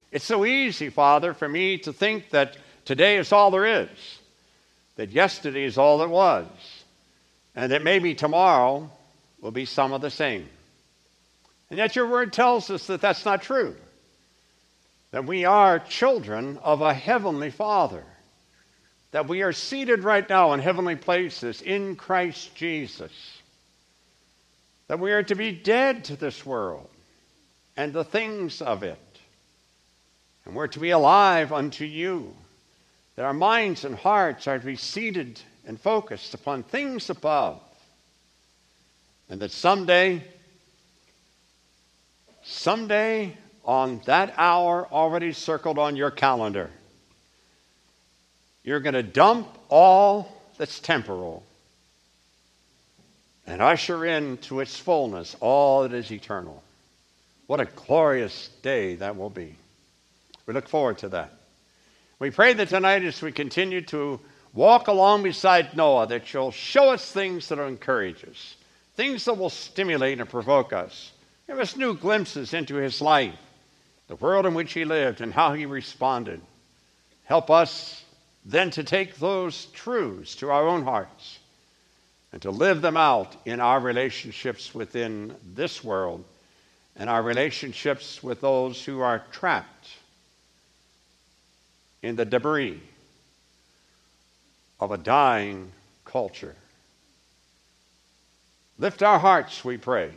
It's so easy, Father, for me to think that today is all there is, that yesterday is all there was, and that maybe tomorrow will be some of the same. And yet your word tells us that that's not true, that we are children of a heavenly Father, that we are seated right now in heavenly places in Christ Jesus, that we are to be dead to this world and the things of it, and we're to be alive unto you, that our minds and hearts are to be seated and focused upon things above, and that someday on that hour already circled on your calendar, you're going to dump all that's temporal and usher into its fullness all that is eternal. What a glorious day that will be. We look forward to that. We pray that tonight, as we continue to walk along beside Noah, that you'll show us things that will encourage us, things that will stimulate and provoke us. Give us new glimpses into his life, the world in which he lived, and how he responded. Help us then to take those truths to our own hearts and to live them out in our relationships within this world and our relationships with those who are trapped in the debris of a dying culture. Lift our hearts, we pray.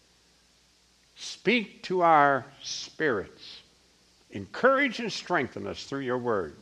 Speak to our spirits. Encourage and strengthen us through your word.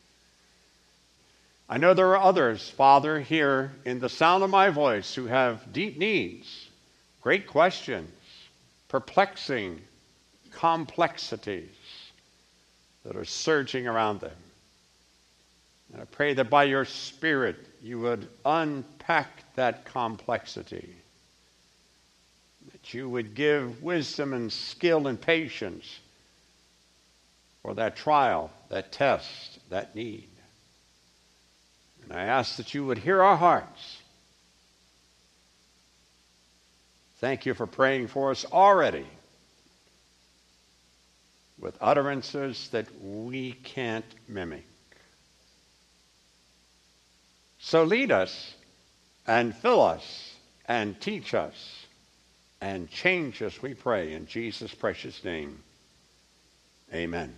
I know there are others, Father, here in the sound of my voice who have deep needs, great questions, perplexing complexities that are surging around them. And I pray that by your Spirit you would unpack that complexity, that you would give wisdom and skill and patience for that trial, that test, that need. And I ask that you would hear our hearts. Thank you for praying for us already with utterances that we can't mimic. So lead us and fill us and teach us and change us, we pray, in Jesus' precious name. Amen.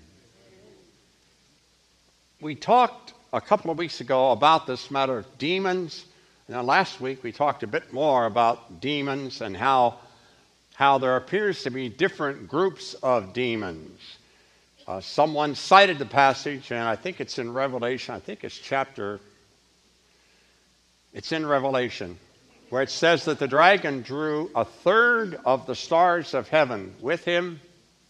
We talked a couple of weeks ago about this matter of demons. Now, last week we talked a bit more about demons and how there appears to be different groups of demons. Someone cited the passage, and I think it's in Revelation. I think it's in Revelation, where it says that the dragon drew a third of the stars of heaven with him.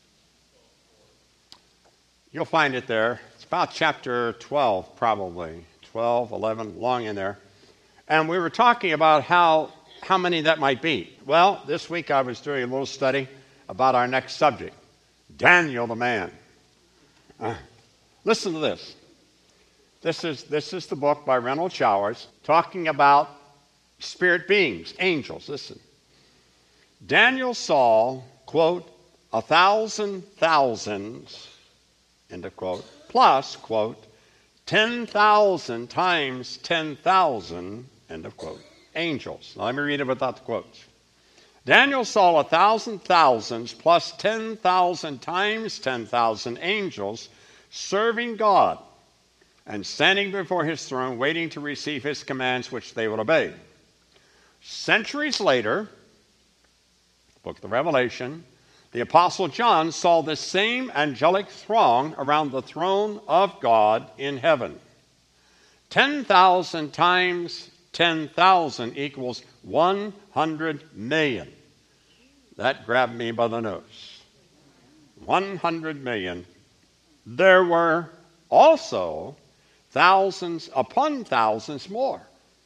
You'll find it there. It's about chapter 12, probably. 12, 11, along in there. And we were talking about how many that might be. Well, this week I was doing a little study about our next subject, Daniel the man. Listen to this. This is the book by Reynold Showers talking about spirit beings, angels. Listen. Daniel saw, quote, 1,000 thousands, end of quote, plus, quote, 10,000 times 10,000, end of quote, angels. Now let me read it without the quotes. Daniel saw 1,000 thousands plus 10,000 times 10,000 angels serving God and standing before his throne, waiting to receive his commands, which they would obey. Centuries later, book of the Revelation, the Apostle John saw the same angelic throng around the throne of God in heaven. 10,000 times 10,000 equals 100 million. That grabbed me by the nose. 100 million. There were also thousands upon thousands more.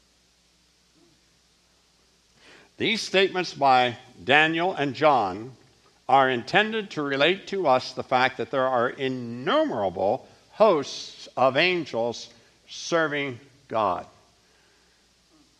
These statements by Daniel and John are intended to relate to us the fact that there are innumerable hosts of angels serving God.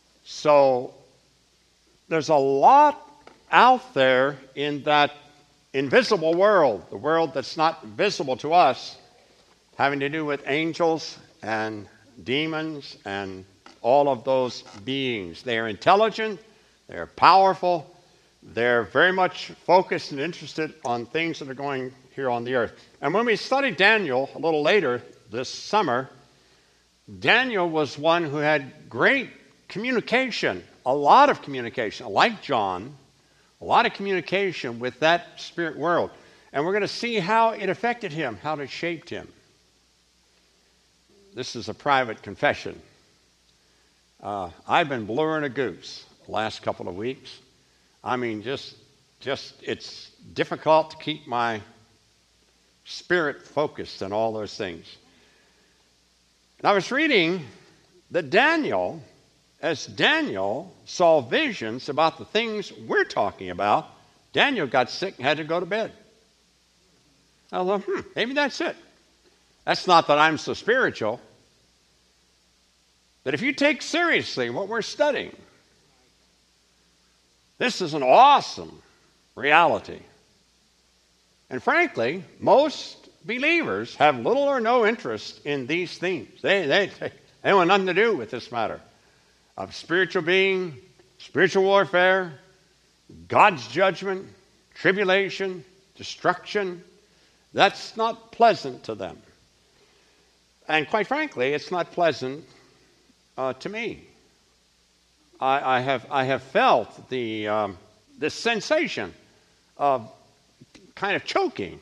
So there's a lot out there in that invisible world, the world that's not visible to us, having to do with angels and demons and all of those beings. They are intelligent, they're powerful, they're very much focused and interested on things that are going here on the earth. And when we studied Daniel a little later this summer, Daniel was one who had great communication, a lot of communication, like John, a lot of communication with that spirit world. And we're going to see how it affected him, how it shaped him. This is a private confession. I've been blueing a goose the last couple of weeks. I mean, just it's difficult to keep my spirit focused on all those things. And I was reading that Daniel, as Daniel saw visions about the things we're talking about, Daniel got sick and had to go to bed. I thought, maybe that's it. That's not that I'm so spiritual. But if you take seriously what we're studying, this is an awesome reality. And frankly, most believers have little or no interest in these themes. They want nothing to do with this matter of spiritual being, spiritual warfare, God's judgment, tribulation, destruction. That's not pleasant to them. And quite frankly, it's not pleasant to me. I have felt this sensation of kind of choking.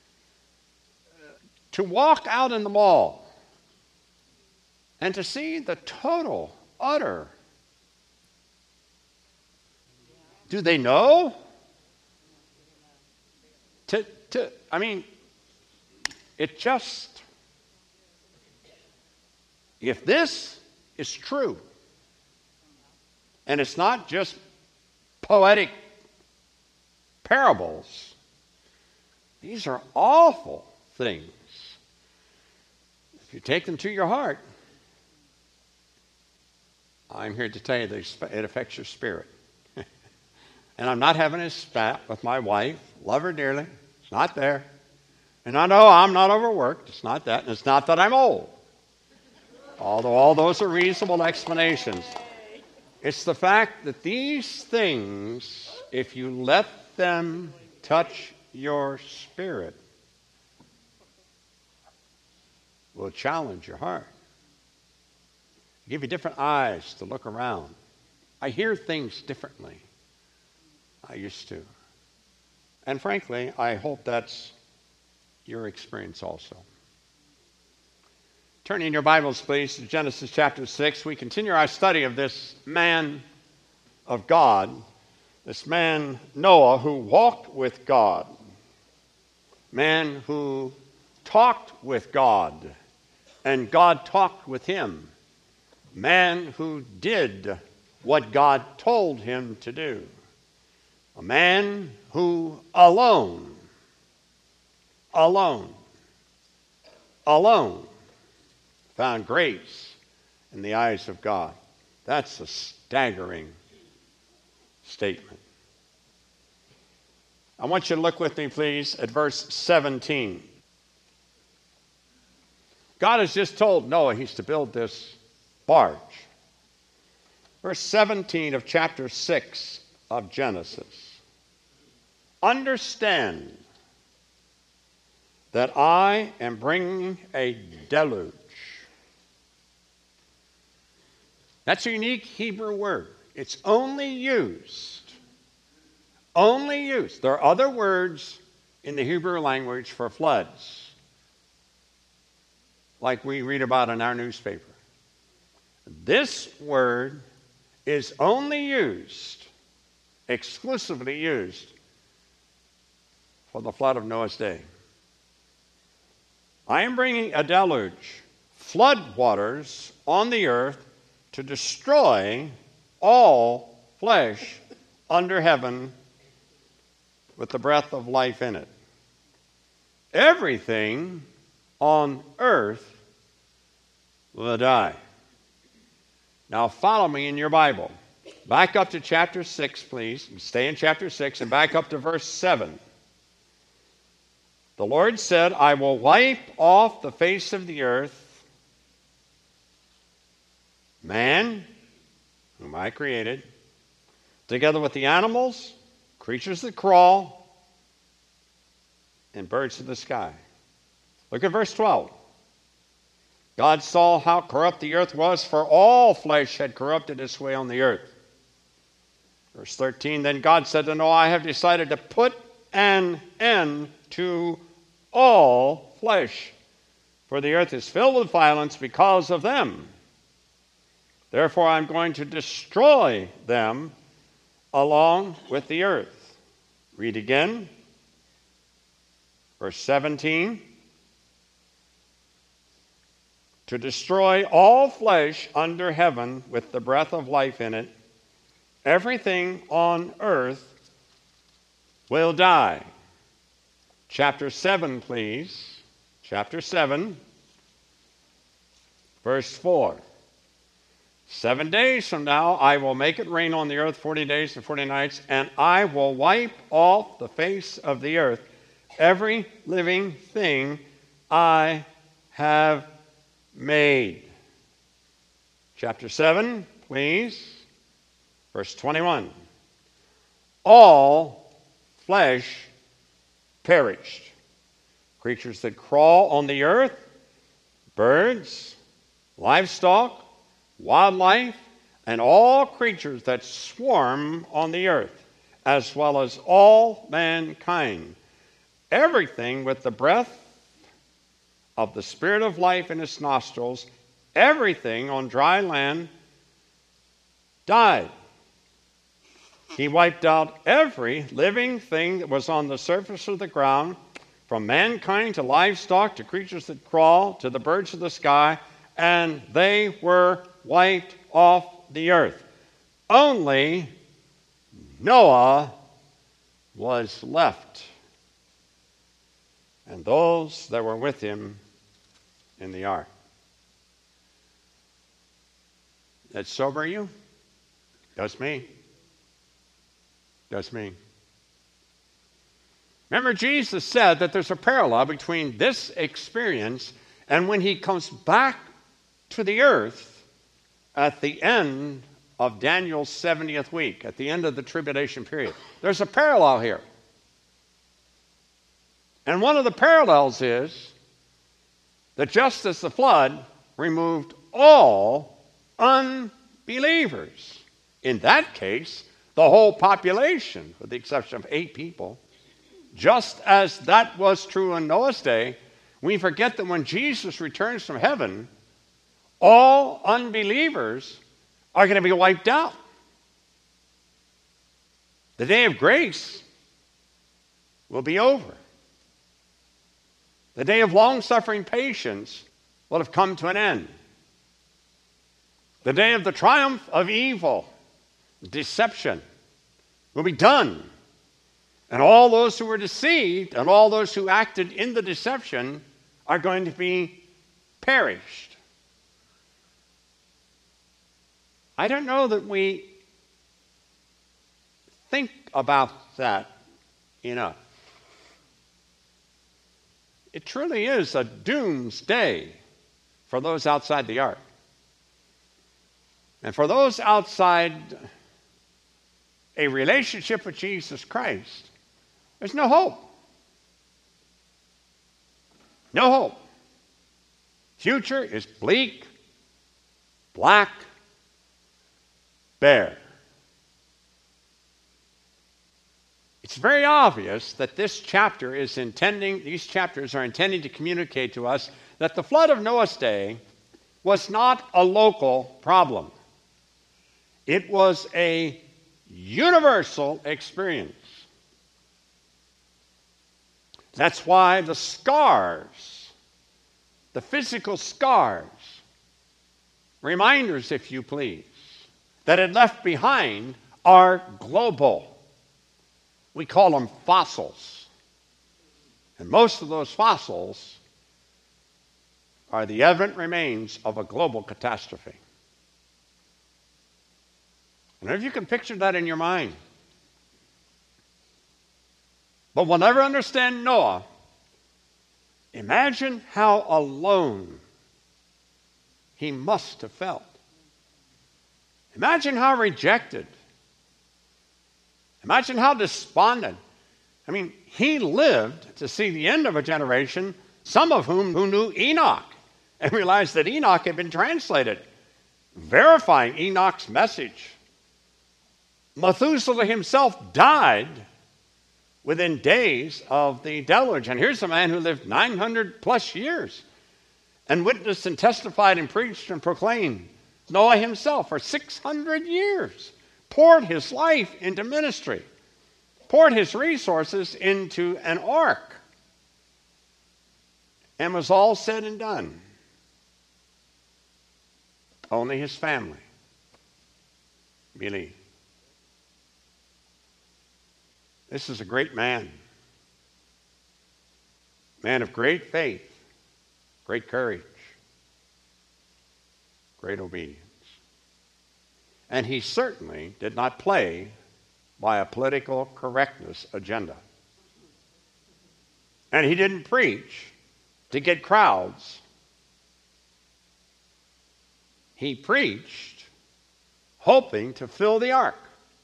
To walk out in the mall and to see the total, utter. Do they know? It just, if this is true, and it's not just poetic parables, these are awful things. If you take them to your heart, I'm here to tell you that it affects your spirit. And I'm not having a spat with my wife. Love her dearly. It's not there. And I know I'm not overworked. It's not that. And it's not that I'm old. Although all those are reasonable explanations. It's the fact that these things, if you let them touch your spirit, will challenge your heart. Give you different eyes to look around. I hear things differently. I used to. And frankly, I hope that's your experience also. Turn in your Bibles, please, to Genesis chapter 6. We continue our study of this man of God, this man Noah who walked with God, man who talked with God, and God talked with him, man who did what God told him to do, a man who alone found grace in the eyes of God. That's a staggering statement. I want you to look with me, please, at verse 17. God has just told Noah he's to build this barge. Verse 17 of chapter 6 of Genesis. Understand that I am bringing a deluge. That's a unique Hebrew word. It's only used. There are other words in the Hebrew language for floods, like we read about in our newspaper. This word is only used, exclusively used, for the flood of Noah's day. I am bringing a deluge, flood waters on the earth to destroy all flesh under heaven with the breath of life in it. Everything on earth will die. Now follow me in your Bible. Back up to chapter 6, please. Stay in chapter 6 and back up to verse 7. The Lord said, I will wipe off the face of the earth man, whom I created, together with the animals, creatures that crawl, and birds of the sky. Look at verse 12. God saw how corrupt the earth was, for all flesh had corrupted its way on the earth. Verse 13, then God said to Noah, I have decided to put an end to all flesh, for the earth is filled with violence because of them. Therefore I'm going to destroy them along with the earth. Read again. Verse 17. To destroy all flesh under heaven with the breath of life in it, everything on earth will die. Chapter 7, please. Chapter 7, verse 4. 7 days from now, I will make it rain on the earth 40 days and 40 nights, and I will wipe off the face of the earth every living thing I have made. Chapter 7, please. Verse 21. All flesh perished. Creatures that crawl on the earth, birds, livestock, wildlife, and all creatures that swarm on the earth, as well as all mankind. Everything with the breath of the Spirit of life in its nostrils, everything on dry land died. He wiped out every living thing that was on the surface of the ground, from mankind to livestock to creatures that crawl to the birds of the sky, and they were wiped off the earth. Only Noah was left, and those that were with him in the ark. That sober you? Does me. Does me. Remember, Jesus said that there's a parallel between this experience and when he comes back to the earth at the end of Daniel's 70th week, at the end of the tribulation period. There's a parallel here. And one of the parallels is that just as the flood removed all unbelievers, in that case, the whole population, with the exception of 8 people, just as that was true in Noah's day, we forget that when Jesus returns from heaven, all unbelievers are going to be wiped out. The day of grace will be over. The day of long-suffering patience will have come to an end. The day of the triumph of evil, deception, will be done. And all those who were deceived and all those who acted in the deception are going to be perished. I don't know that we think about that enough. It truly is a doomsday for those outside the ark. And for those outside a relationship with Jesus Christ, there's no hope. No hope. Future is bleak, black, bare. It's very obvious that these chapters are intending to communicate to us that the flood of Noah's day was not a local problem. It was a universal experience. That's why the scars, the physical scars, reminders, if you please, that it left behind are global. We call them fossils. And most of those fossils are the evident remains of a global catastrophe. And if you can picture that in your mind. But we'll never understand Noah Imagine how alone he must have felt. Imagine how rejected. Imagine how despondent. I mean, he lived to see the end of a generation, some of whom who knew Enoch and realized that Enoch had been translated, verifying Enoch's message. Methuselah himself died within days of the deluge. And here's a man who lived 900 plus years and witnessed and testified and preached and proclaimed. Noah himself for 600 years poured his life into ministry, poured his resources into an ark. And was all said and done, only his family believed. This is a great man of great faith, great courage, great obedience. And he certainly did not play by a political correctness agenda. And he didn't preach to get crowds. He preached hoping to fill the ark.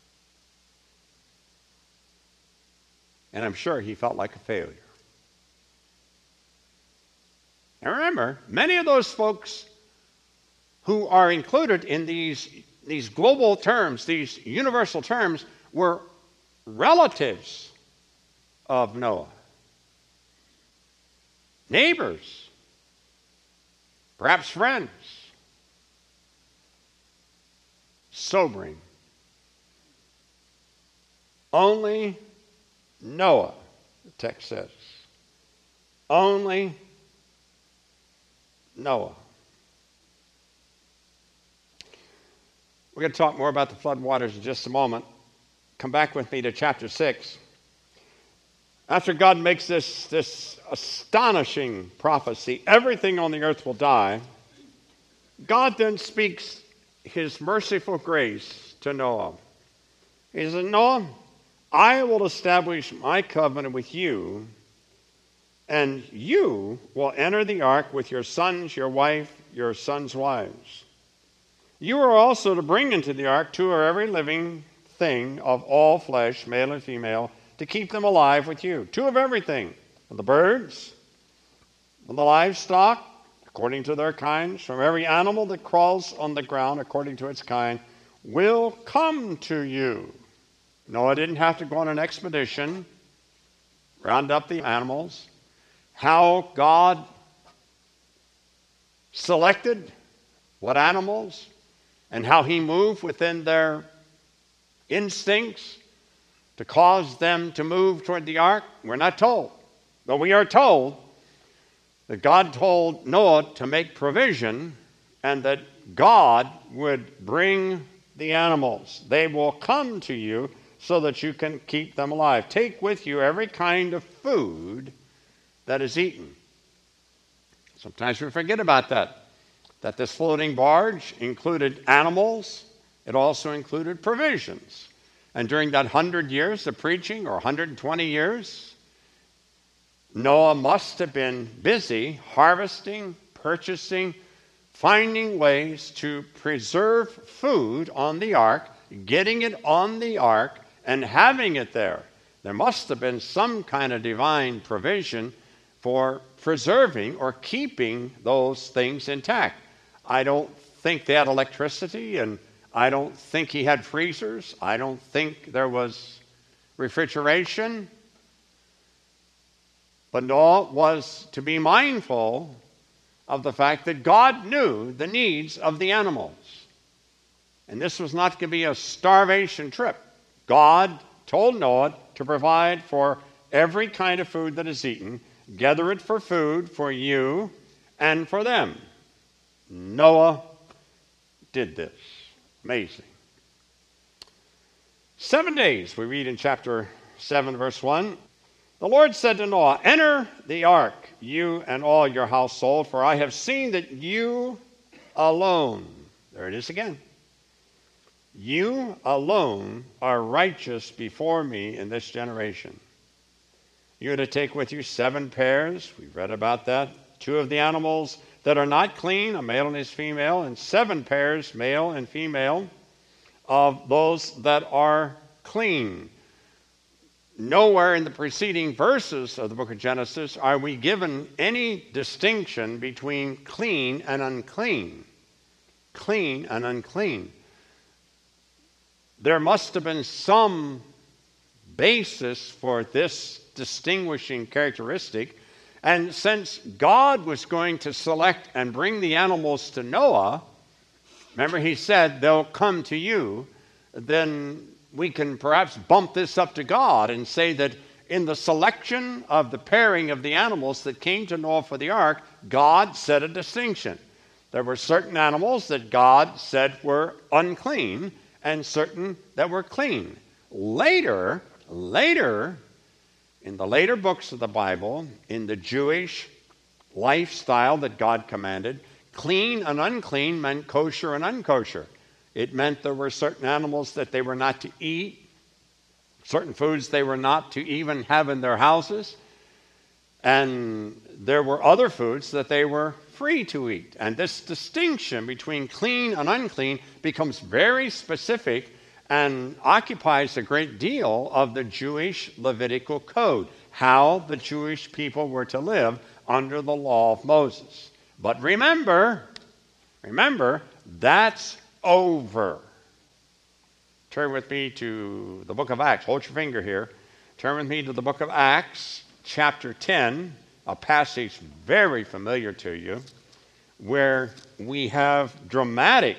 And I'm sure he felt like a failure. And remember, many of those folks who are included in these global terms, these universal terms, were relatives of Noah. Neighbors, perhaps friends. Sobering. Only Noah, the text says. Only Noah. We're going to talk more about the flood waters in just a moment. Come back with me to chapter 6. After God makes this astonishing prophecy, everything on the earth will die, God then speaks his merciful grace to Noah. He says, Noah, I will establish my covenant with you, and you will enter the ark with your sons, your wife, your sons' wives. You are also to bring into the ark 2 of every living thing of all flesh, male and female, to keep them alive with you. 2 of everything. Of the birds, of the livestock, according to their kinds, from every animal that crawls on the ground, according to its kind, will come to you. Noah didn't have to go on an expedition, round up the animals. How God selected what animals and how he moved within their instincts to cause them to move toward the ark, we're not told. But we are told that God told Noah to make provision and that God would bring the animals. They will come to you so that you can keep them alive. Take with you every kind of food that is eaten. Sometimes we forget about that this floating barge included animals. It also included provisions. And during that 100 years of preaching, or 120 years, Noah must have been busy harvesting, purchasing, finding ways to preserve food on the ark, getting it on the ark, and having it there. There must have been some kind of divine provision for preserving or keeping those things intact. I don't think they had electricity, and I don't think he had freezers. I don't think there was refrigeration. But Noah was to be mindful of the fact that God knew the needs of the animals. And this was not going to be a starvation trip. God told Noah to provide for every kind of food that is eaten, gather it for food for you and for them. Noah did this. Amazing. 7 days, we read in chapter 7, verse 1. The Lord said to Noah, enter the ark, you and all your household, for I have seen that you alone, there it is again, you alone are righteous before me in this generation. You are to take with you 7 pairs. We've read about that. 2 of the animals that are not clean, a male and his female, and 7 pairs, male and female, of those that are clean. Nowhere in the preceding verses of the book of Genesis are we given any distinction between clean and unclean. Clean and unclean. There must have been some basis for this distinguishing characteristic. And since God was going to select and bring the animals to Noah, remember he said they'll come to you, then we can perhaps bump this up to God and say that in the selection of the pairing of the animals that came to Noah for the ark, God set a distinction. There were certain animals that God said were unclean and certain that were clean. Later, in the later books of the Bible, in the Jewish lifestyle that God commanded, clean and unclean meant kosher and unkosher. It meant there were certain animals that they were not to eat, certain foods they were not to even have in their houses, and there were other foods that they were free to eat. And this distinction between clean and unclean becomes very specific and occupies a great deal of the Jewish Levitical code, how the Jewish people were to live under the law of Moses. But remember, that's over. Turn with me to the book of Acts. Hold your finger here. Turn with me to the book of Acts, chapter 10, a passage very familiar to you, where we have dramatic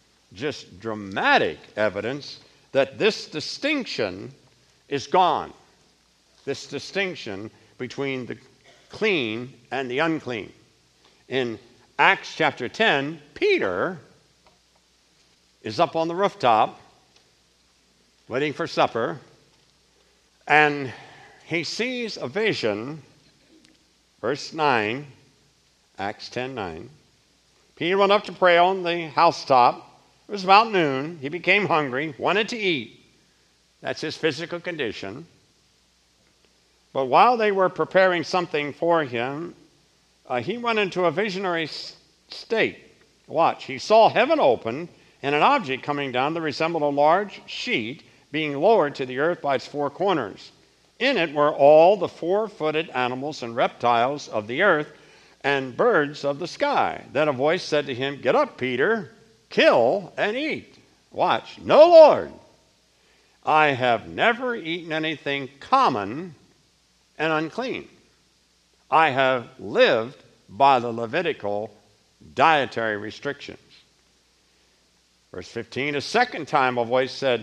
evidence that this distinction is gone. This distinction between the clean and the unclean. In Acts chapter 10, Peter is up on the rooftop waiting for supper, and he sees a vision. Verse 9, Acts 10:9. Peter went up to pray on the housetop. It was about noon. He became hungry, wanted to eat. That's his physical condition. But while they were preparing something for him, he went into a visionary state. Watch. He saw heaven open and an object coming down that resembled a large sheet being lowered to the earth by its 4 corners. In it were all the 4-footed animals and reptiles of the earth and birds of the sky. Then a voice said to him, "Get up, Peter, kill and eat." Watch. "No, Lord, I have never eaten anything common and unclean. I have lived by the Levitical dietary restrictions." Verse 15, a second time a voice said,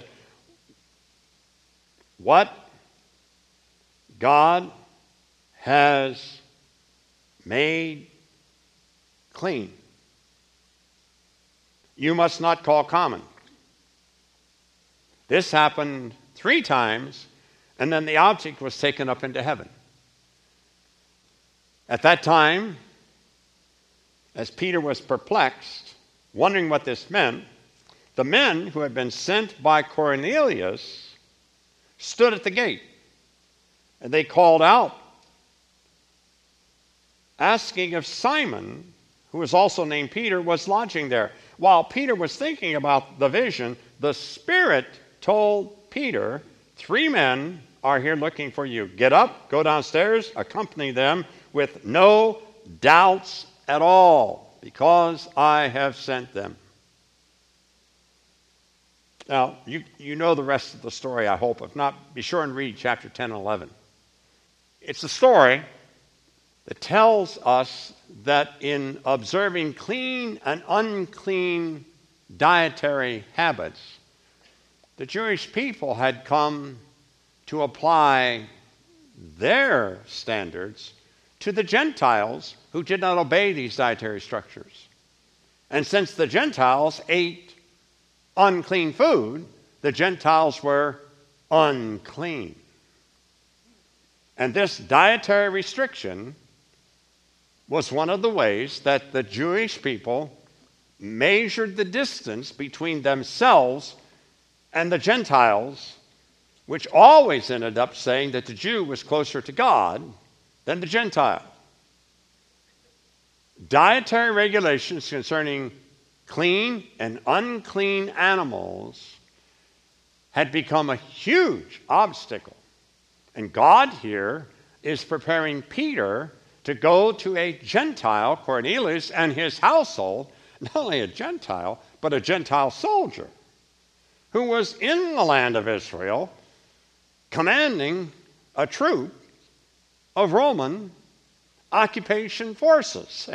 "What God has made clean, you must not call common." This happened 3 times, and then the object was taken up into heaven. At that time, as Peter was perplexed, wondering what this meant, the men who had been sent by Cornelius stood at the gate, and they called out, asking if Simon, who was also named Peter, was lodging there. While Peter was thinking about the vision, the Spirit told Peter, 3 men are here looking for you. Get up, go downstairs, accompany them with no doubts at all, because I have sent them. Now, you know the rest of the story, I hope. If not, be sure and read chapter 10 and 11. It's a story that tells us that in observing clean and unclean dietary habits, the Jewish people had come to apply their standards to the Gentiles who did not obey these dietary structures. And since the Gentiles ate unclean food, the Gentiles were unclean. And this dietary restriction was one of the ways that the Jewish people measured the distance between themselves and the Gentiles which always ended up saying that the Jew was closer to God than the Gentile. Dietary regulations concerning clean and unclean animals had become a huge obstacle. And God here is preparing Peter to go to a Gentile, Cornelius, and his household, not only a Gentile, but a Gentile soldier who was in the land of Israel commanding a troop of Roman occupation forces.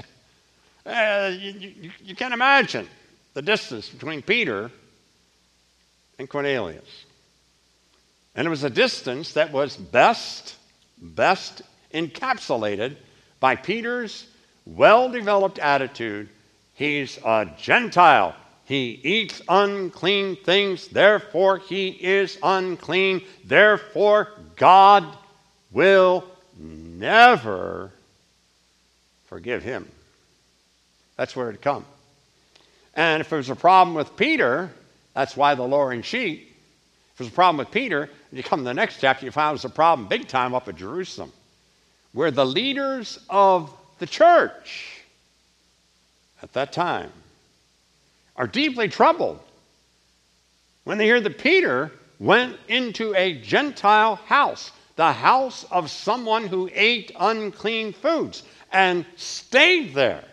You can imagine the distance between Peter and Cornelius. And it was a distance that was best encapsulated by Peter's well-developed attitude. He's a Gentile. He eats unclean things, therefore he is unclean. Therefore God will never forgive him. That's where it comes. And if there's a problem with Peter, that's why the lowering sheet. If there's a problem with Peter, you come to the next chapter, you find there's a problem big time up at Jerusalem, where the leaders of the church at that time are deeply troubled when they hear that Peter went into a Gentile house, the house of someone who ate unclean foods, and stayed there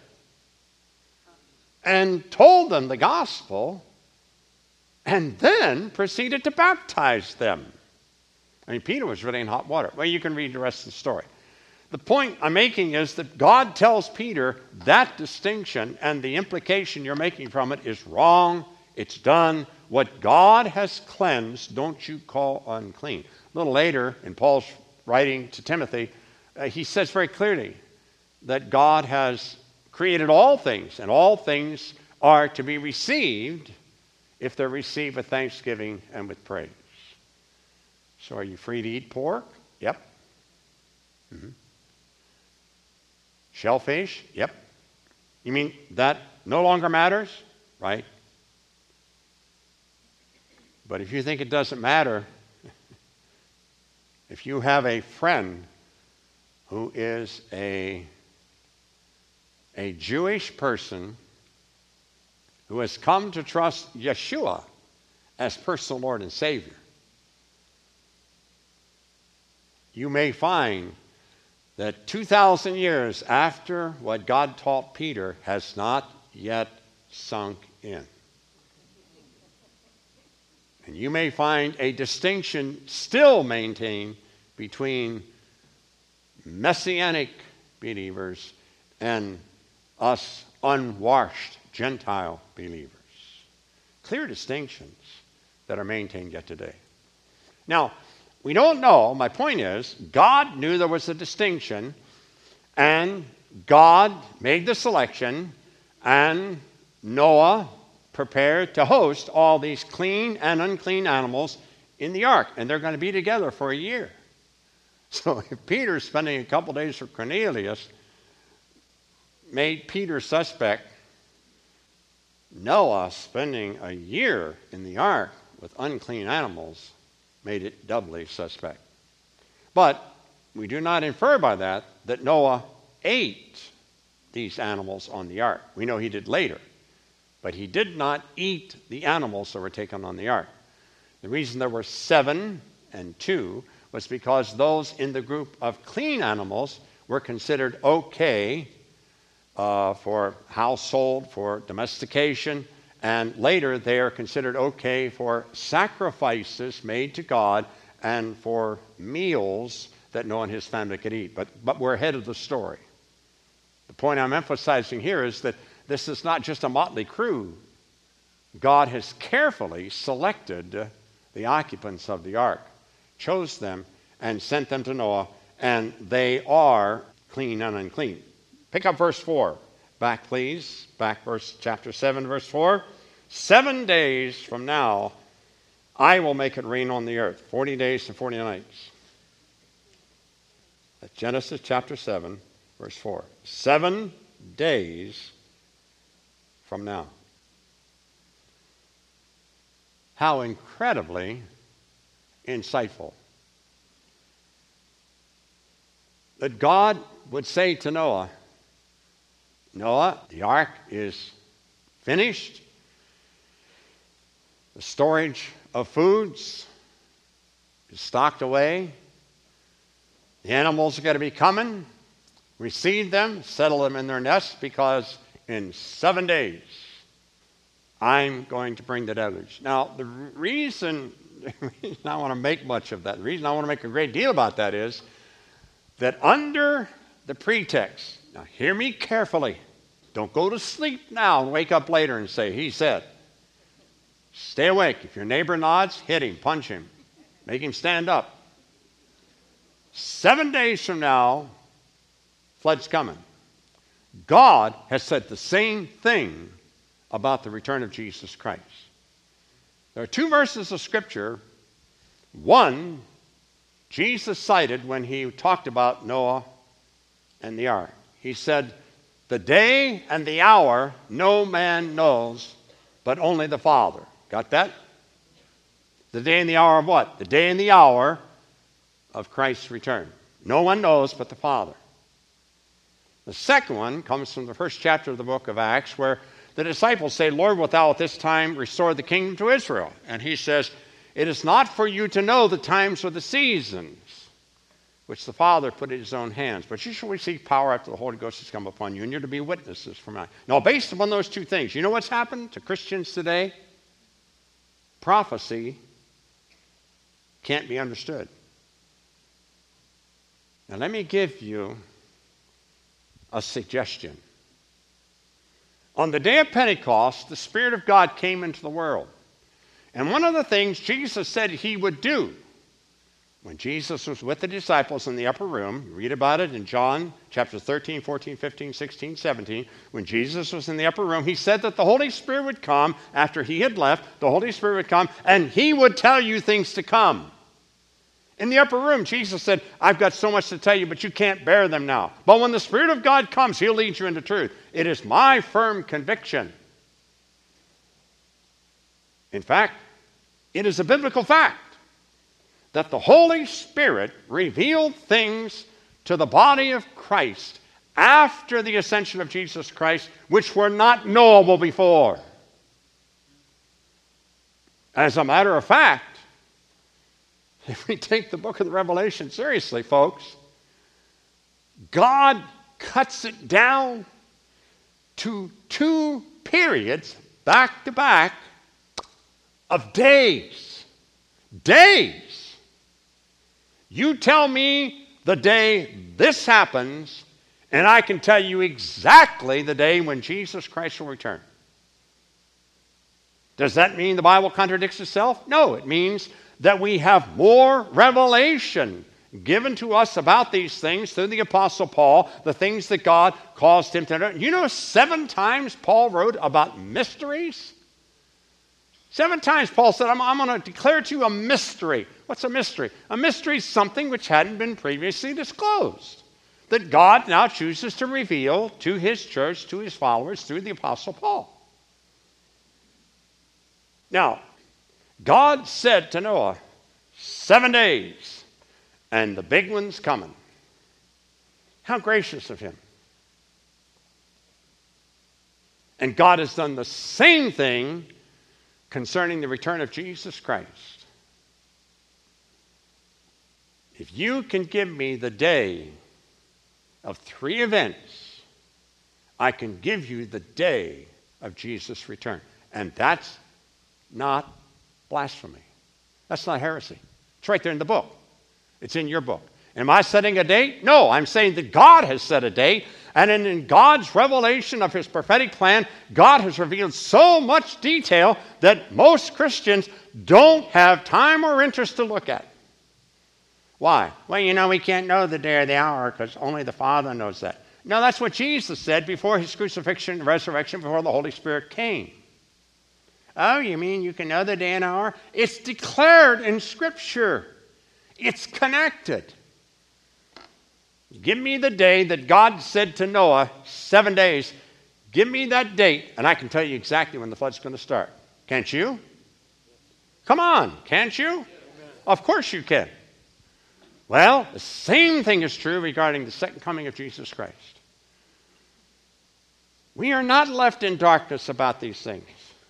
and told them the gospel, and then proceeded to baptize them. I mean, Peter was really in hot water. Well, you can read the rest of the story. The point I'm making is that God tells Peter that distinction, and the implication you're making from it is wrong. It's done. What God has cleansed, don't you call unclean. A little later, in Paul's writing to Timothy, he says very clearly that God has created all things, and all things are to be received if they're received with thanksgiving and with praise. So are you free to eat pork? Yep. Mm-hmm. Shellfish? Yep. You mean that no longer matters? Right. But if you think it doesn't matter, if you have a friend who is a Jewish person who has come to trust Yeshua as personal Lord and Savior, you may find that 2,000 years after what God taught Peter has not yet sunk in. And you may find a distinction still maintained between Messianic believers and us unwashed Gentile believers. Clear distinctions that are maintained yet today. Now, we don't know. My point is, God knew there was a distinction, and God made the selection, and Noah prepared to host all these clean and unclean animals in the ark, and they're going to be together for a year. So if Peter's spending a couple days with Cornelius made Peter suspect, Noah spending a year in the ark with unclean animals made it doubly suspect. But we do not infer by that Noah ate these animals on the ark. We know he did later, but he did not eat the animals that were taken on the ark. The reason there were 7 and 2 was because those in the group of clean animals were considered okay for household, for domestication, and later they are considered okay for sacrifices made to God and for meals that Noah and his family could eat. But we're ahead of the story. The point I'm emphasizing here is that this is not just a motley crew. God has carefully selected the occupants of the ark, chose them, and sent them to Noah, and they are clean and unclean. Pick up verse 4. Back, please. Back, chapter 7, verse 4. 7 days from now, I will make it rain on the earth. 40 days and 40 nights. That's Genesis chapter 7, verse 4. 7 days from now. How incredibly insightful. That God would say to Noah, Noah, the ark is finished. The storage of foods is stocked away. The animals are going to be coming. Receive them, settle them in their nests, because in 7 days I'm going to bring the deluge. Now, the reason I want to make much of that, the reason I want to make a great deal about that is that under the pretext, now hear me carefully, don't go to sleep now and wake up later and say, he said. Stay awake. If your neighbor nods, hit him, punch him, make him stand up. 7 days from now, flood's coming. God has said the same thing about the return of Jesus Christ. There are 2 verses of Scripture. One, Jesus cited when he talked about Noah and the ark. He said, the day and the hour no man knows, but only the Father. Got that? The day and the hour of what? The day and the hour of Christ's return. No one knows but the Father. The second one comes from the first chapter of the book of Acts, where the disciples say, Lord, wilt thou at this time restore the kingdom to Israel? And he says, it is not for you to know the times or the seasons which the Father put in his own hands, but you shall receive power after the Holy Ghost has come upon you, and you're to be witnesses for me. Now, based upon those 2 things, you know what's happened to Christians today? Prophecy can't be understood. Now, let me give you a suggestion. On the day of Pentecost, the Spirit of God came into the world. And one of the things Jesus said he would do when Jesus was with the disciples in the upper room, you read about it in John chapters 13, 14, 15, 16, 17. When Jesus was in the upper room, he said that the Holy Spirit would come after he had left. The Holy Spirit would come and he would tell you things to come. In the upper room, Jesus said, I've got so much to tell you, but you can't bear them now. But when the Spirit of God comes, he'll lead you into truth. It is my firm conviction. In fact, it is a biblical fact that the Holy Spirit revealed things to the body of Christ after the ascension of Jesus Christ, which were not knowable before. As a matter of fact, if we take the book of the Revelation seriously, folks, God cuts it down to 2 periods, back to back, of days. Days. You tell me the day this happens, and I can tell you exactly the day when Jesus Christ will return. Does that mean the Bible contradicts itself? No, it means that we have more revelation given to us about these things through the Apostle Paul, the things that God caused him to know. You know, 7 times Paul wrote about mysteries? 7 times Paul said, I'm going to declare to you a mystery. What's a mystery? A mystery is something which hadn't been previously disclosed, that God now chooses to reveal to his church, to his followers, through the Apostle Paul. Now, God said to Noah, 7 days, and the big one's coming. How gracious of him. And God has done the same thing concerning the return of Jesus Christ. If you can give me the day of 3 events, I can give you the day of Jesus' return. And that's not blasphemy. That's not heresy. It's right there in the book. It's in your book. Am I setting a date? No, I'm saying that God has set a date, and in God's revelation of his prophetic plan, God has revealed so much detail that most Christians don't have time or interest to look at. Why? Well, you know, we can't know the day or the hour because only the Father knows that. No, that's what Jesus said before his crucifixion and resurrection, before the Holy Spirit came. Oh, you mean you can know the day and hour? It's declared in Scripture. It's connected. Give me the day that God said to Noah, 7 days. Give me that date, and I can tell you exactly when the flood's going to start. Can't you? Come on, can't you? Of course you can. Well, the same thing is true regarding the second coming of Jesus Christ. We are not left in darkness about these things.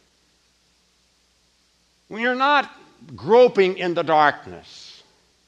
We are not groping in the darkness.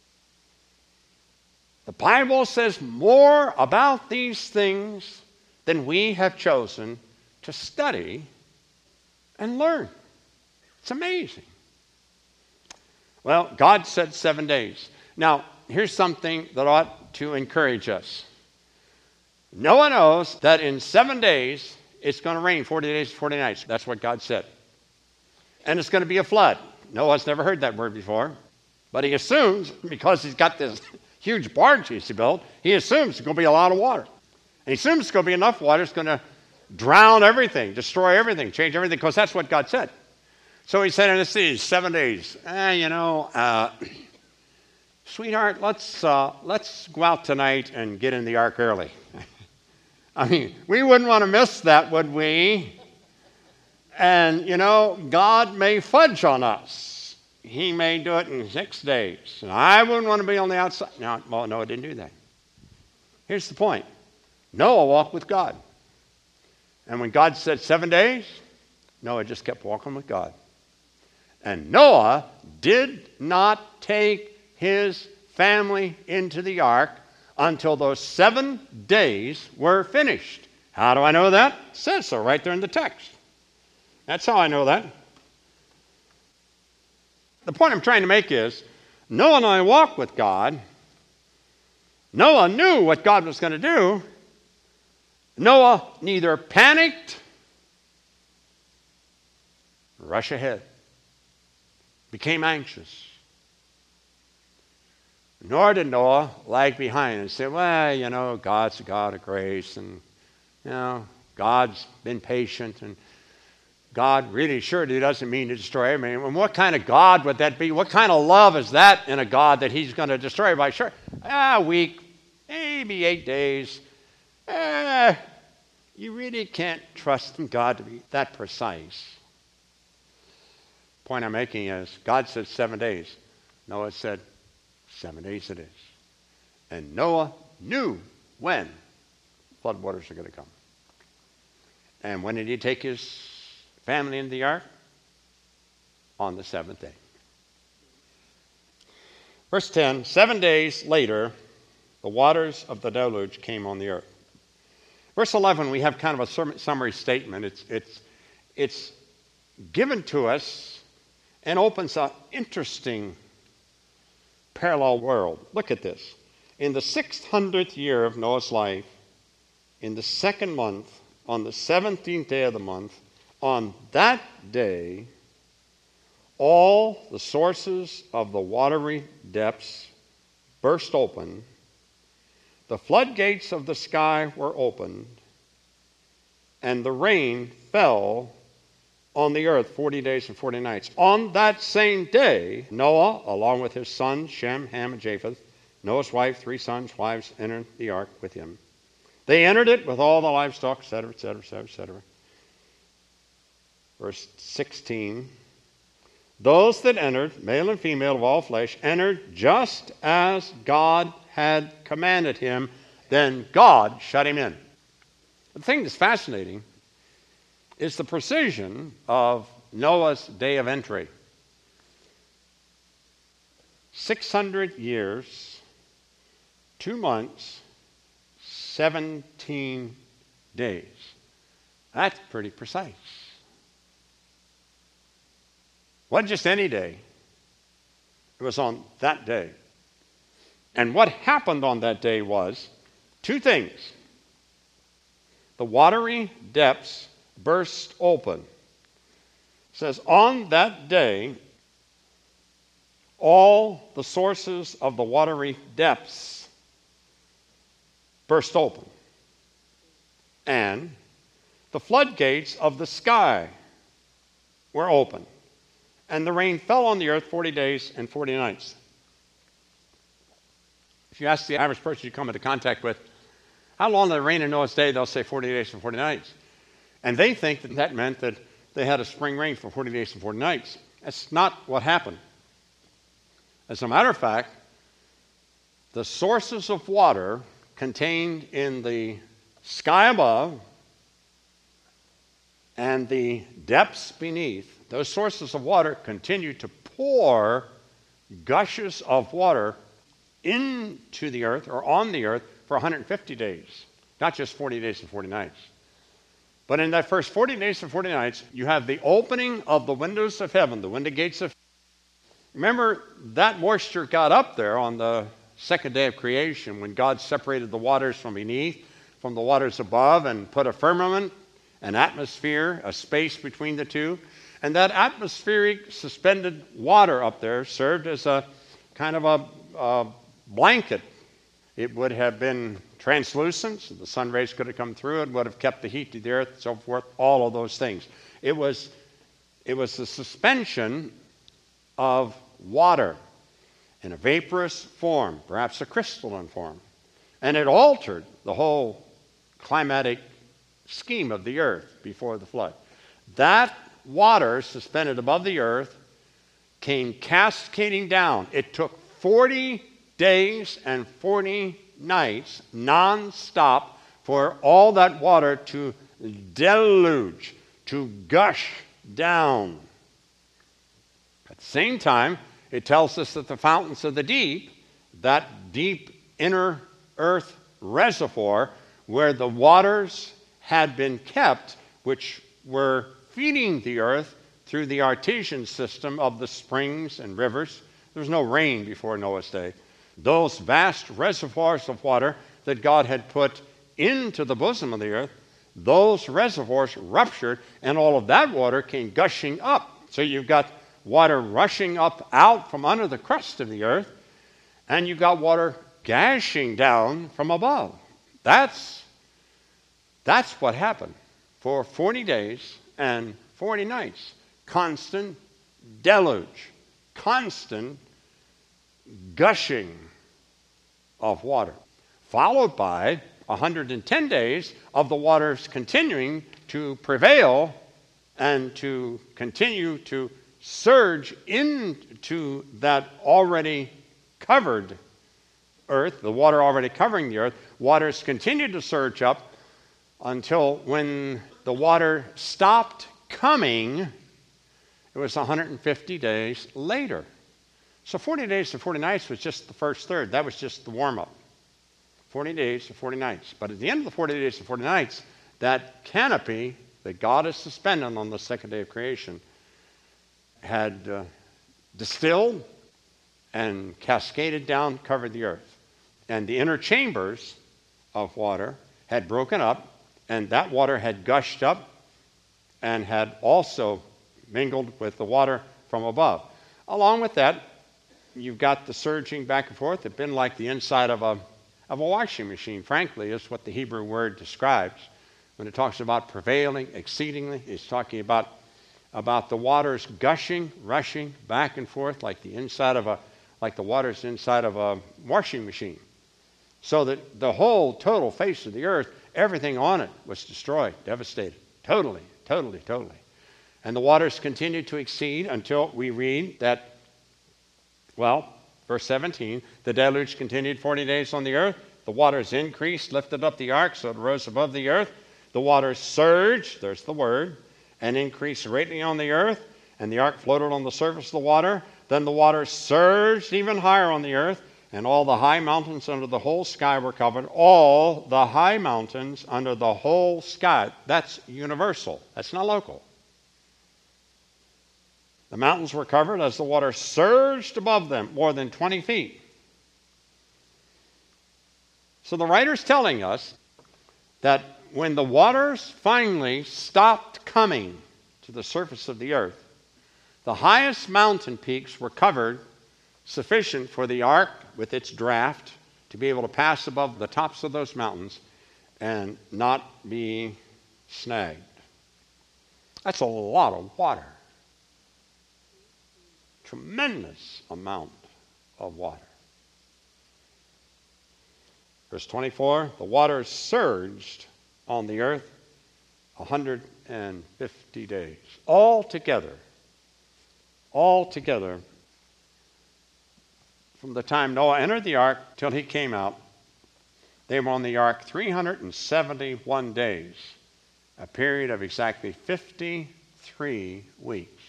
The Bible says more about these things than we have chosen to study and learn. It's amazing. Well, God said 7 days. Now, here's something that ought to encourage us. Noah knows that in 7 days it's going to rain 40 days and 40 nights. That's what God said. And it's going to be a flood. Noah's never heard that word before. But he assumes, because he's got this huge barge he's built, he assumes it's going to be a lot of water. And he assumes it's going to be enough water, it's going to drown everything, destroy everything, change everything, because that's what God said. So he said in the city, 7 days. Sweetheart, let's go out tonight and get in the ark early. I mean, we wouldn't want to miss that, would we? And, God may fudge on us. He may do it in 6 days. And I wouldn't want to be on the outside. No, Noah didn't do that. Here's the point. Noah walked with God. And when God said 7 days, Noah just kept walking with God. And Noah did not take his family into the ark until those 7 days were finished. How do I know that? It says so right there in the text. That's how I know that. The point I'm trying to make is, Noah and I walked with God. Noah knew what God was going to do. Noah neither panicked, rushed ahead, became anxious. Nor did Noah lag behind and say, well, God's a God of grace, and, God's been patient, and God really surely doesn't mean to destroy everything. And what kind of God would that be? What kind of love is that in a God that he's going to destroy everybody? Sure, a week, maybe 8 days. You really can't trust in God to be that precise. The point I'm making is, God said 7 days. Noah said, 7 days it is. And Noah knew when floodwaters are going to come. And when did he take his family into the ark? On the 7th day. Verse 10, 7 days later, the waters of the deluge came on the earth. Verse 11, we have kind of a summary statement. It's given to us and opens an interesting parallel world. Look at this. In the 600th year of Noah's life, in the 2nd month, on the 17th day of the month, on that day, all the sources of the watery depths burst open. The floodgates of the sky were opened, and the rain fell on the earth 40 days and 40 nights. On that same day, Noah, along with his sons, Shem, Ham, and Japheth, Noah's wife, 3 sons, wives, entered the ark with him. They entered it with all the livestock, etc., etc., etc., etc. Verse 16, those that entered, male and female of all flesh, entered just as God had commanded him. Then God shut him in. The thing that's fascinating is the precision of Noah's day of entry. 600 years, 2 months, 17 days. That's pretty precise. Wasn't just any day. It was on that day. And what happened on that day was 2 things. The watery depths burst open. It says, on that day, all the sources of the watery depths burst open. And the floodgates of the sky were open. And the rain fell on the earth 40 days and 40 nights. If you ask the average person you come into contact with, how long did it rain in Noah's day? They'll say 40 days and 40 nights. And they think that that meant that they had a spring rain for 40 days and 40 nights. That's not what happened. As a matter of fact, the sources of water contained in the sky above and the depths beneath, those sources of water continue to pour gushes of water into the earth or on the earth for 150 days, not just 40 days and 40 nights. But in that first 40 days and 40 nights, you have the opening of the windows of heaven, the window gates of heaven. Remember, that moisture got up there on the second day of creation when God separated the waters from beneath, from the waters above, and put a firmament, an atmosphere, a space between the two. And that atmospheric suspended water up there served as a kind of a blanket. It would have been translucent, so the sun rays could have come through. It would have kept the heat to the earth, so forth, all of those things. It was the suspension of water in a vaporous form, perhaps a crystalline form. And it altered the whole climatic scheme of the earth before the flood. That water suspended above the earth came cascading down. It took 40 days and 40 nights non-stop for all that water to deluge, to gush down. At the same time, it tells us that the fountains of the deep, that deep inner earth reservoir where the waters had been kept, which were feeding the earth through the artesian system of the springs and rivers. There was no rain before Noah's day. Those vast reservoirs of water that God had put into the bosom of the earth, those reservoirs ruptured, and all of that water came gushing up. So you've got water rushing up out from under the crust of the earth, and you've got water gashing down from above. That's what happened for 40 days and 40 nights. Constant deluge, constant gushing of water, followed by 110 days of the waters continuing to prevail and to continue to surge into that already covered earth, the water already covering the earth. Waters continued to surge up until when the water stopped coming, it was 150 days later. So 40 days to 40 nights was just the first third. That was just the warm-up. 40 days to 40 nights. But at the end of the 40 days to 40 nights, that canopy that God has suspended on the second day of creation had distilled and cascaded down, covered the earth. And the inner chambers of water had broken up, and that water had gushed up and had also mingled with the water from above. Along with that, you've got the surging back and forth. It's been like the inside of a washing machine, frankly, is what the Hebrew word describes. When it talks about prevailing exceedingly, it's talking about the waters gushing, rushing back and forth like the waters inside of a washing machine. So that the whole total face of the earth, everything on it was destroyed, devastated, totally. And the waters continued to exceed until we read that, verse 17, the deluge continued 40 days on the earth. The waters increased, lifted up the ark, so it rose above the earth. The waters surged, there's the word, and increased greatly on the earth, and the ark floated on the surface of the water. Then the waters surged even higher on the earth, and all the high mountains under the whole sky were covered. All the high mountains under the whole sky. That's universal. That's not local. The mountains were covered as the water surged above them more than 20 feet. So the writer's telling us that when the waters finally stopped coming to the surface of the earth, the highest mountain peaks were covered, sufficient for the ark with its draft to be able to pass above the tops of those mountains and not be snagged. That's a lot of water. Tremendous amount of water. Verse 24, the waters surged on the earth 150 days. All together, from the time Noah entered the ark till he came out, they were on the ark 371 days, a period of exactly 53 weeks.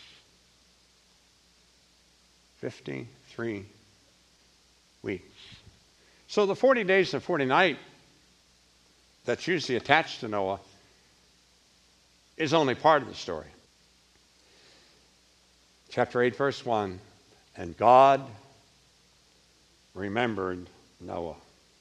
53 weeks. So the 40 days and 40 nights that's usually attached to Noah is only part of the story. Chapter 8, verse 1, and God remembered Noah.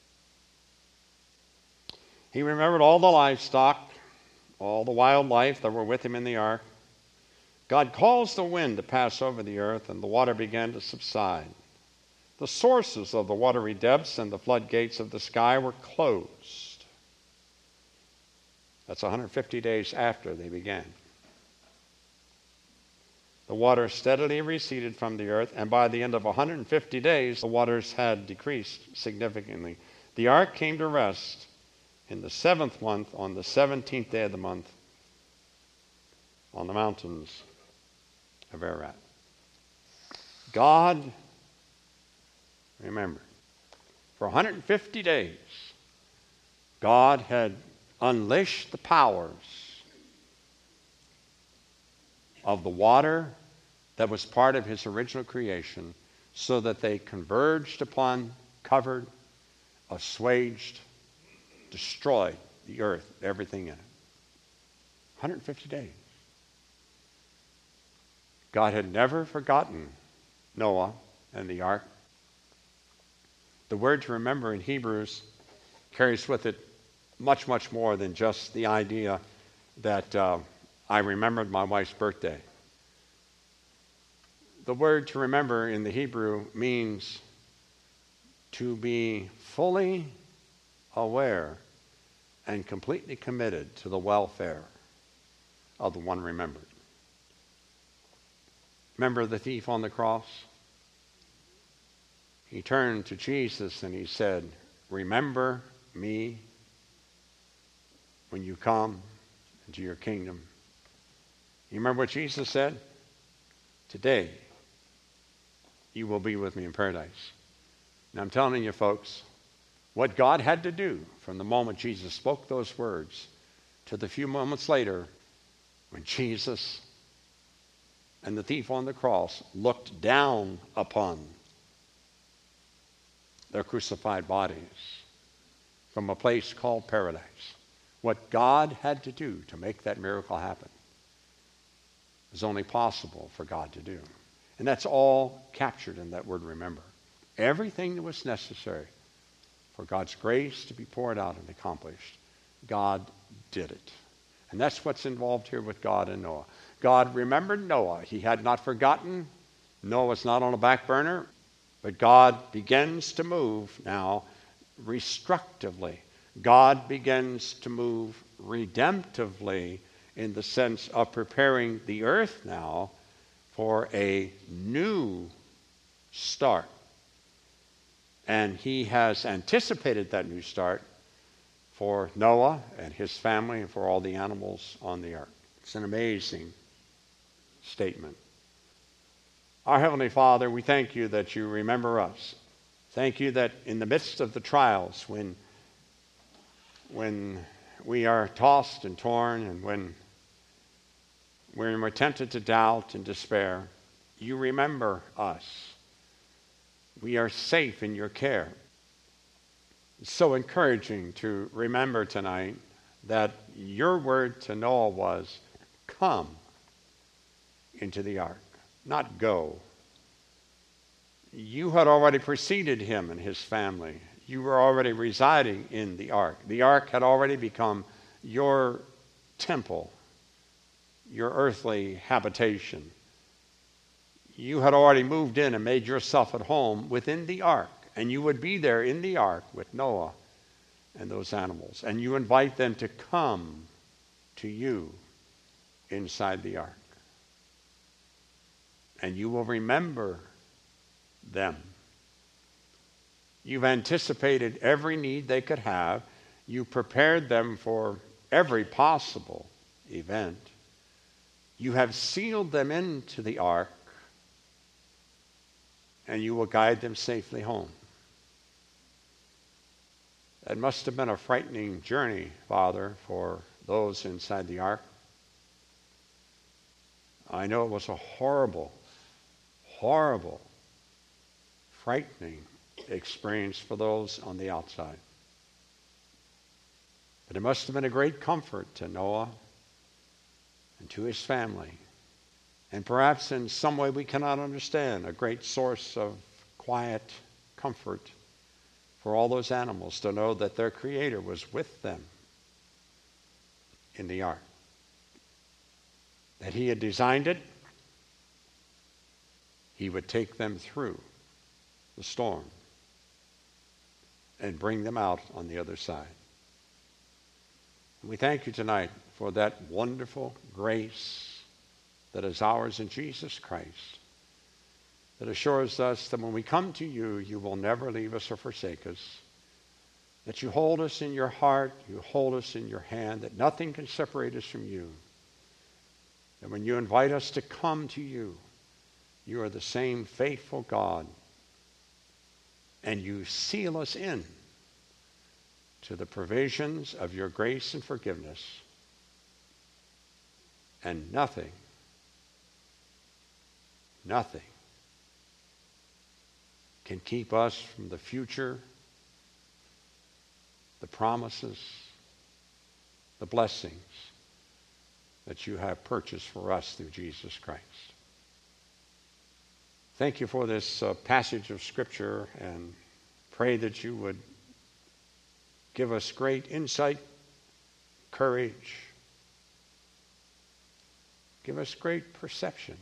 He remembered all the livestock, all the wildlife that were with him in the ark. God caused the wind to pass over the earth, and the water began to subside. The sources of the watery depths and the floodgates of the sky were closed. That's 150 days after they began. The water steadily receded from the earth, and by the end of 150 days, the waters had decreased significantly. The ark came to rest in the 7th month, on the 17th day of the month, on the mountains of Ararat. God remembered. For 150 days, God had unleashed the powers of the water that was part of his original creation so that they converged upon, covered, assuaged, destroyed the earth, everything in it. 150 days. God had never forgotten Noah and the ark. The word to remember in Hebrews carries with it much, much more than just the idea that I remembered my wife's birthday. The word to remember in the Hebrew means to be fully aware and completely committed to the welfare of the one remembered. Remember the thief on the cross? He turned to Jesus and he said, remember me when you come into your kingdom. You remember what Jesus said? Today, you will be with me in paradise. Now I'm telling you folks, what God had to do from the moment Jesus spoke those words to the few moments later when Jesus and the thief on the cross looked down upon their crucified bodies from a place called paradise. What God had to do to make that miracle happen is only possible for God to do. And that's all captured in that word remember. Everything that was necessary for God's grace to be poured out and accomplished, God did it. And that's what's involved here with God and Noah. God remembered Noah. He had not forgotten. Noah was not on a back burner. But God begins to move now restructively. God begins to move redemptively in the sense of preparing the earth now for a new start. And he has anticipated that new start for Noah and his family and for all the animals on the ark. It's an amazing statement. Our Heavenly Father, we thank you that you remember us. Thank you that in the midst of the trials, when we are tossed and torn and when we're tempted to doubt and despair, you remember us. We are safe in your care. It's so encouraging to remember tonight that your word to Noah was, come into the ark, not go. You had already preceded him and his family. You were already residing in the ark. The ark had already become your temple, your earthly habitation. You had already moved in and made yourself at home within the ark, and you would be there in the ark with Noah and those animals, and you invite them to come to you inside the ark. And you will remember them. You've anticipated every need they could have. You prepared them for every possible event. You have sealed them into the ark and you will guide them safely home. That must have been a frightening journey, Father, for those inside the ark. I know it was a horrible, horrible, frightening experience for those on the outside. But it must have been a great comfort to Noah and to his family. And perhaps in some way we cannot understand, a great source of quiet comfort for all those animals to know that their Creator was with them in the ark. That He had designed it, He would take them through the storm and bring them out on the other side. And we thank you tonight for that wonderful grace that is ours in Jesus Christ, that assures us that when we come to you, you will never leave us or forsake us, that you hold us in your heart, you hold us in your hand, that nothing can separate us from you. And when you invite us to come to you, you are the same faithful God, and you seal us in to the provisions of your grace and forgiveness. And nothing can keep us from the future, the promises, the blessings that you have purchased for us through Jesus Christ. Thank you for this passage of Scripture, and pray that you would give us great insight, courage, give us great perception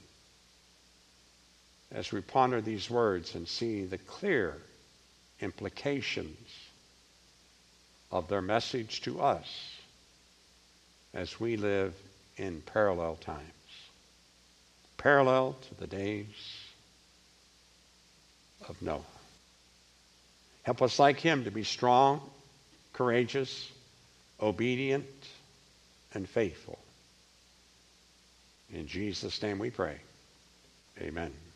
as we ponder these words and see the clear implications of their message to us as we live in parallel times, parallel to the days of Noah. Help us like him to be strong, courageous, obedient, and faithful. In Jesus' name we pray. Amen.